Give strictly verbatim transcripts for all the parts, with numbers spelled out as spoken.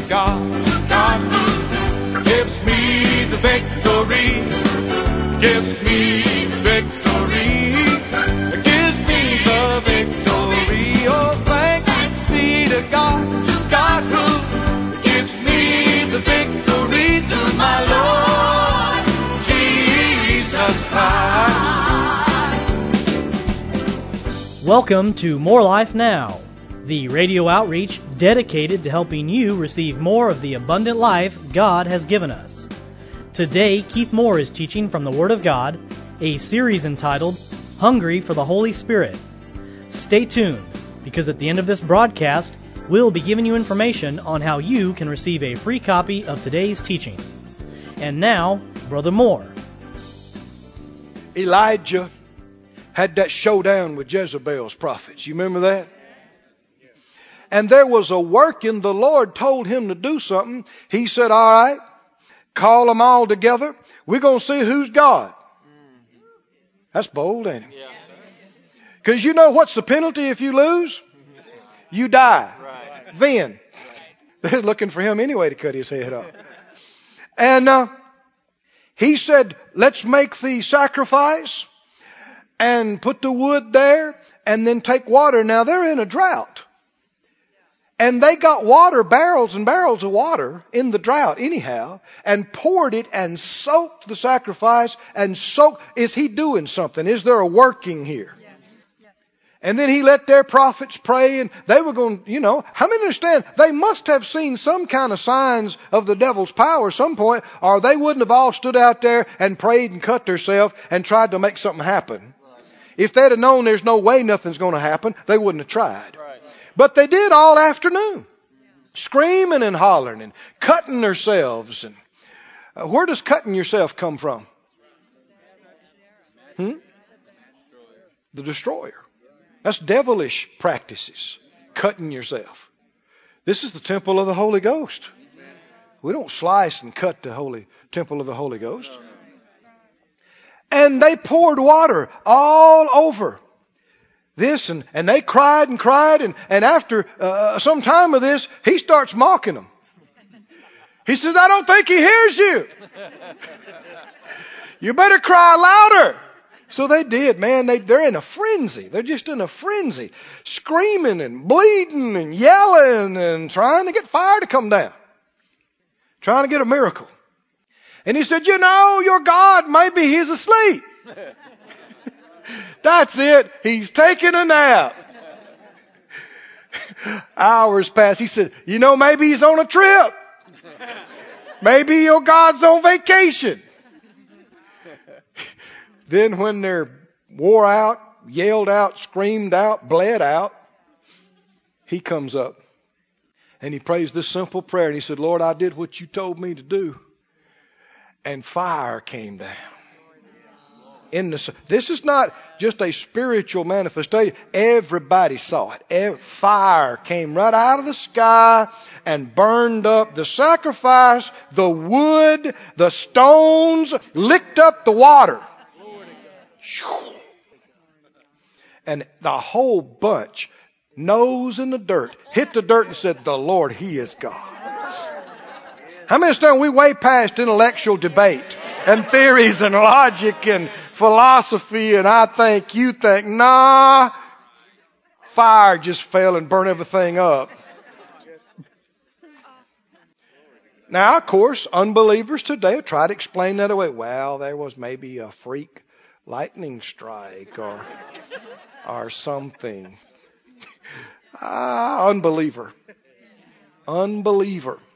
to God, to God who gives me the victory, gives me the victory, gives me the victory. Oh, thanks be to God, to God who gives me the victory through my Lord Jesus Christ. Welcome to More Life Now, the radio outreach dedicated to helping you receive more of the abundant life God has given us. Today, Keith Moore is teaching from the Word of God, a series entitled Hungry for the Holy Spirit. Stay tuned, because at the end of this broadcast, we'll be giving you information on how you can receive a free copy of today's teaching. And now, Brother Moore. Elijah had that showdown with Jezebel's prophets. You remember that? And there was a working. The Lord told him to do something. He said, all right, call them all together. We're going to see who's God. That's bold, ain't it? Because you know what's the penalty if you lose? You die. Right. Then. They're looking for him anyway to cut his head off. And uh, he said, let's make the sacrifice and put the wood there and then take water. Now they're in a drought. And they got water, barrels and barrels of water in the drought anyhow, and poured it and soaked the sacrifice and soaked. Is he doing something? Is there a working here? Yes. Yes. And then he let their prophets pray, and they were going, you know, how many understand? They must have seen some kind of signs of the devil's power at some point, or they wouldn't have all stood out there and prayed and cut themselves and tried to make something happen. Right. If they'd have known there's no way nothing's going to happen, they wouldn't have tried. Right. But they did all afternoon, screaming and hollering and cutting themselves. And uh, where does cutting yourself come from? Hmm? The destroyer. That's devilish practices, cutting yourself. This is the temple of the Holy Ghost. We don't slice and cut the holy temple of the Holy Ghost. And they poured water all over this, and, and they cried and cried, and, and after uh, some time of this, he starts mocking them. He says, I don't think he hears you. You better cry louder. So they did, man. They, they're in a frenzy. They're just in a frenzy, screaming and bleeding and yelling and trying to get fire to come down, trying to get a miracle. And he said, you know, your God, maybe he's asleep. That's it. He's taking a nap. Hours pass. He said, you know, maybe he's on a trip. Maybe your God's on vacation. Then when they're wore out, yelled out, screamed out, bled out, he comes up and he prays this simple prayer. And he said, Lord, I did what you told me to do. And fire came down. In the, this is not just a spiritual manifestation. Everybody saw it. Every, fire came right out of the sky and burned up the sacrifice, the wood, the stones, licked up the water. And the whole bunch, nose in the dirt, hit the dirt and said, the Lord, He is God. How many understand we way past intellectual debate and theories and logic and philosophy and I think, you think? Nah, fire just fell and burned everything up. Now, of course, unbelievers today will try to explain that away. Well, there was maybe a freak lightning strike or or something. Ah, unbeliever. Unbeliever.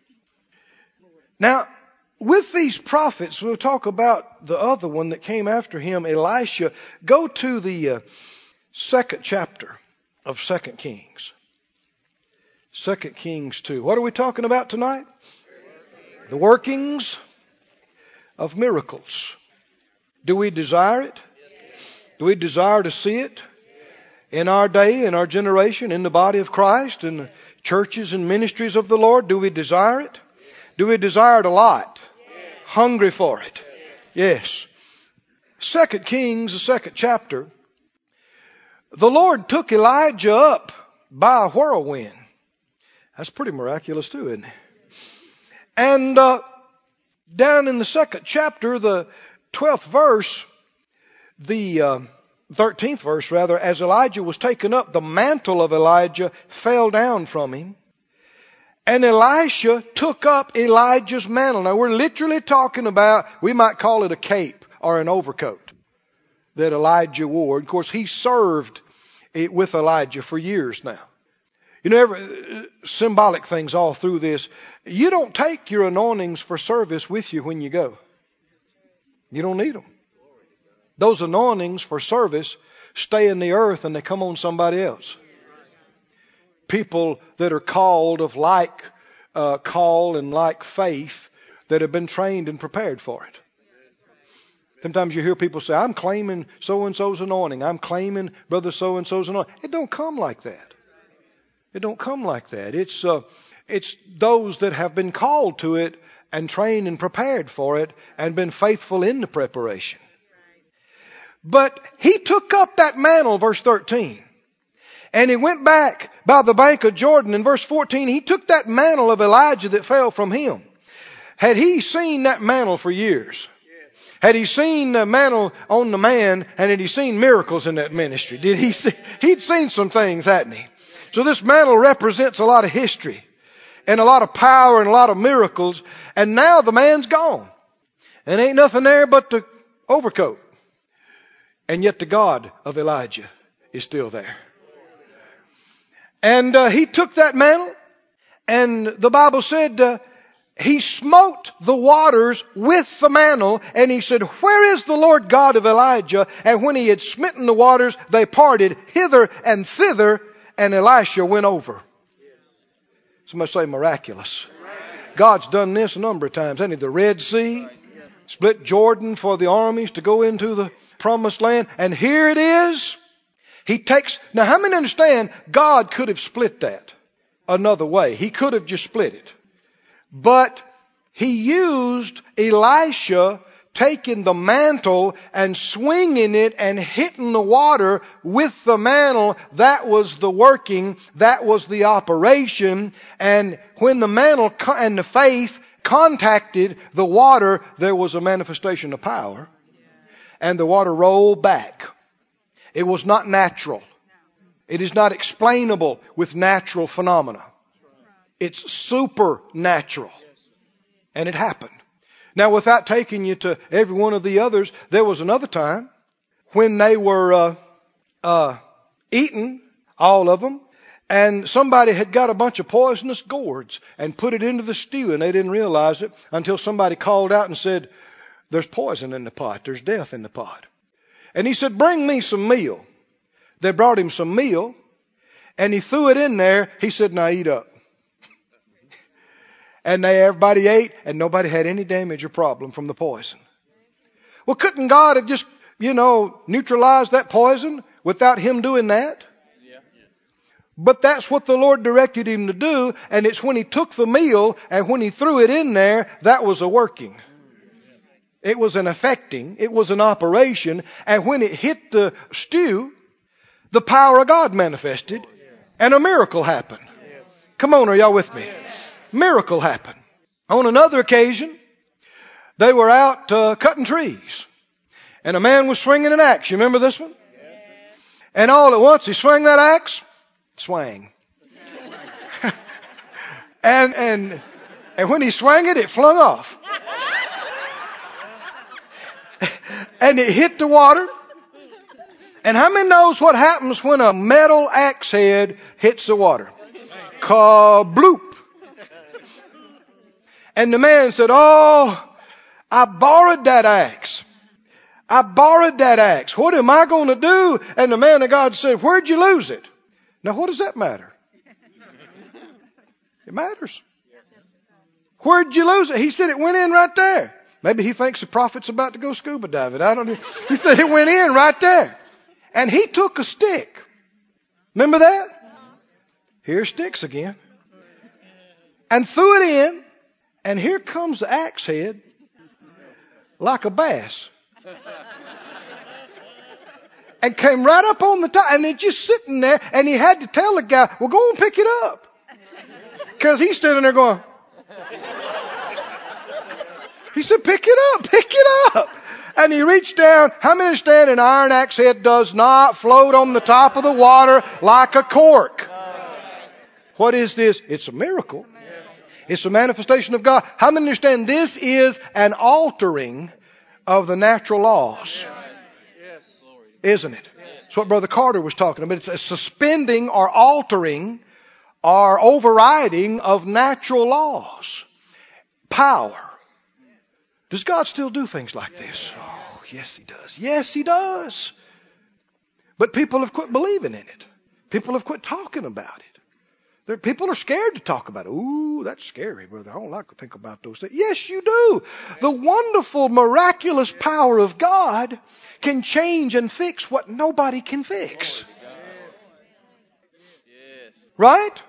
Now, with these prophets, we'll talk about the other one that came after him, Elisha. Go to the uh, second chapter of Second Kings. Second Kings two. What are we talking about tonight? The workings of miracles. Do we desire it? Do we desire to see it in our day, in our generation, in the body of Christ, in the churches and ministries of the Lord? Do we desire it? Do we desire it a lot? Hungry for it? Yes. Second Kings, the second chapter. The Lord took Elijah up by a whirlwind. That's pretty miraculous too, isn't it? And uh, down in the second chapter, the twelfth verse, the uh, thirteenth verse rather, as Elijah was taken up, the mantle of Elijah fell down from him. And Elisha took up Elijah's mantle. Now we're literally talking about, we might call it a cape or an overcoat that Elijah wore. Of course, he served it with Elijah for years now. You know, every, symbolic things all through this. You don't take your anointings for service with you when you go. You don't need them. Those anointings for service stay in the earth and they come on somebody else. People that are called of like uh, call and like faith that have been trained and prepared for it. Sometimes you hear people say, I'm claiming so-and-so's anointing. I'm claiming brother so-and-so's anointing. It don't come like that. It don't come like that. It's uh, it's those that have been called to it and trained and prepared for it and been faithful in the preparation. But he took up that mantle, verse thirteen. And he went back by the bank of Jordan. In verse fourteen, he took that mantle of Elijah that fell from him. Had he seen that mantle for years? Had he seen the mantle on the man, and had he seen miracles in that ministry? Did he see? He'd seen some things, hadn't he? So this mantle represents a lot of history and a lot of power and a lot of miracles. And now the man's gone. And ain't nothing there but the overcoat. And yet the God of Elijah is still there. And uh, he took that mantle, and the Bible said uh, he smote the waters with the mantle, and he said, where is the Lord God of Elijah? And when he had smitten the waters, they parted hither and thither, and Elisha went over. Somebody say miraculous. God's done this a number of times, hasn't he? The Red Sea, split Jordan for the armies to go into the promised land, and here it is. He takes, now how many understand God could have split that another way? He could have just split it. But he used Elisha taking the mantle and swinging it and hitting the water with the mantle. That was the working. That was the operation. And when the mantle and the faith contacted the water, there was a manifestation of power. And the water rolled back. It was not natural. It is not explainable with natural phenomena. It's supernatural. And it happened. Now, without taking you to every one of the others, there was another time when they were uh, uh, eating, all of them, and somebody had got a bunch of poisonous gourds and put it into the stew, and they didn't realize it until somebody called out and said, there's poison in the pot. There's death in the pot. And he said, bring me some meal. They brought him some meal, and he threw it in there. He said, now eat up. And they, everybody ate, and nobody had any damage or problem from the poison. Well, couldn't God have just, you know, neutralized that poison without him doing that? Yeah. But that's what the Lord directed him to do, and it's when he took the meal and when he threw it in there, that was a working. It was an affecting. It was an operation. And when it hit the stew, the power of God manifested and a miracle happened. Come on, are y'all with me? Miracle happened. On another occasion, they were out uh, cutting trees. And a man was swinging an axe. You remember this one? And all at once he swung that axe. Swang. and, and, and when he swung it, it flung off. And it hit the water. And how many knows what happens when a metal axe head hits the water? Kabloop. And the man said, oh, I borrowed that axe. I borrowed that axe. What am I going to do? And the man of God said, where'd you lose it? Now, what does that matter? It matters. Where'd you lose it? He said it went in right there. Maybe he thinks the prophet's about to go scuba diving. I don't know. He said it went in right there. And he took a stick. Remember that? Here's sticks again. And threw it in. And here comes the axe head like a bass. And came right up on the top. And it's just sitting there. And he had to tell the guy, well, go and pick it up. Because he's standing there going, he said, pick it up, pick it up. And he reached down. How many understand an iron axe head does not float on the top of the water like a cork? What is this? It's a miracle. It's a manifestation of God. How many understand this is an altering of the natural laws? Isn't it? That's what Brother Carter was talking about. It's a suspending or altering or overriding of natural laws. Power. Does God still do things like this? Oh, yes, He does. Yes, He does. But people have quit believing in it. People have quit talking about it. There, people are scared to talk about it. Ooh, that's scary, brother. I don't like to think about those things. Yes, you do. The wonderful, miraculous power of God can change and fix what nobody can fix. Right?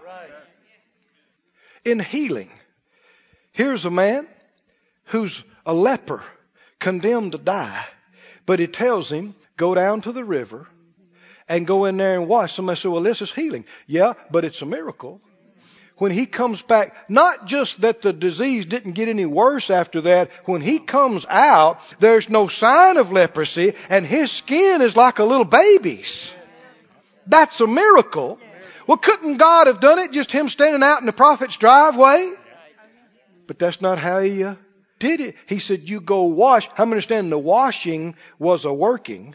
In healing, here's a man who's a leper, condemned to die. But he tells him, go down to the river and go in there and wash. Somebody said, well, this is healing. Yeah, but it's a miracle. When he comes back, not just that the disease didn't get any worse after that, when he comes out, there's no sign of leprosy and his skin is like a little baby's. That's a miracle. Well, couldn't God have done it, just him standing out in the prophet's driveway? But that's not how he uh, did it. He said, you go wash. How many understand the washing was a working?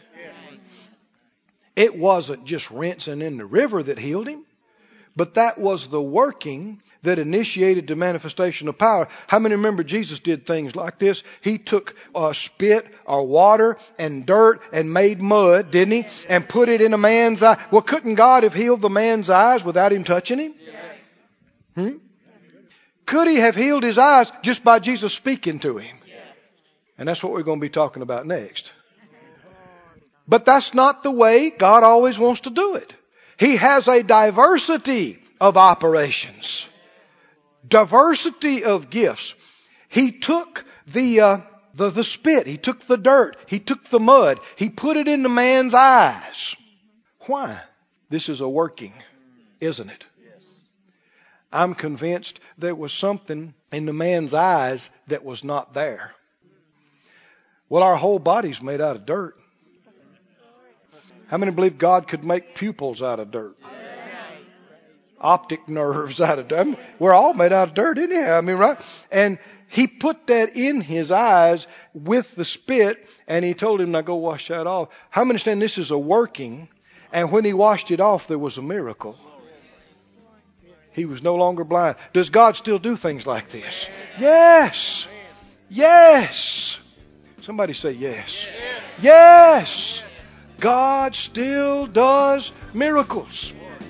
It wasn't just rinsing in the river that healed him, but that was the working that initiated the manifestation of power. How many remember Jesus did things like this? He took uh, spit or water and dirt and made mud, didn't he? And put it in a man's eye. Well, couldn't God have healed the man's eyes without him touching him? Hmm? Could he have healed his eyes just by Jesus speaking to him? And that's what we're going to be talking about next. But that's not the way God always wants to do it. He has a diversity of operations. Diversity of gifts. He took the, uh, the, the spit. He took the dirt. He took the mud. He put it in the man's eyes. Why? This is a working, isn't it? I'm convinced there was something in the man's eyes that was not there. Well, our whole body's made out of dirt. How many believe God could make pupils out of dirt? Optic nerves out of dirt. I mean, we're all made out of dirt, isn't it? I mean, right? And he put that in his eyes with the spit, and he told him, now go wash that off. How many understand this is a working? And when he washed it off, there was a miracle. He was no longer blind. Does God still do things like this? Yes. Yes. Somebody say yes. Yes. God still does miracles.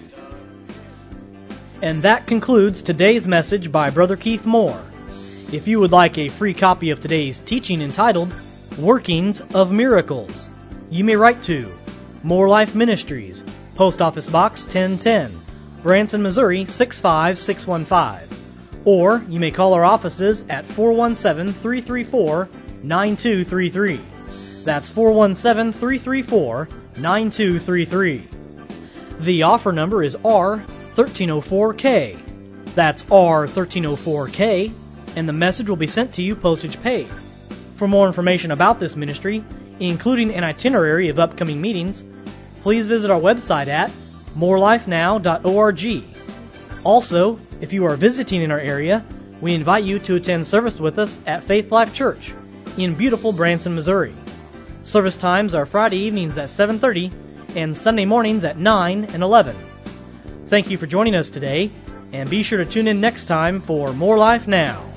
And that concludes today's message by Brother Keith Moore. If you would like a free copy of today's teaching entitled Workings of Miracles, you may write to More Life Ministries, Post Office Box ten ten, Branson, Missouri six five six one five. Or you may call our offices at four one seven, three three four, nine two three three. That's four one seven, three three four, nine two three three. The offer number is R thirteen oh four K. That's R thirteen oh four K, and the message will be sent to you postage paid. For more information about this ministry, including an itinerary of upcoming meetings, please visit our website at more life now dot org. Also, if you are visiting in our area, we invite you to attend service with us at Faith Life Church in beautiful Branson, Missouri. Service times are Friday evenings at seven thirty and Sunday mornings at nine and eleven. Thank you for joining us today, and be sure to tune in next time for More Life Now.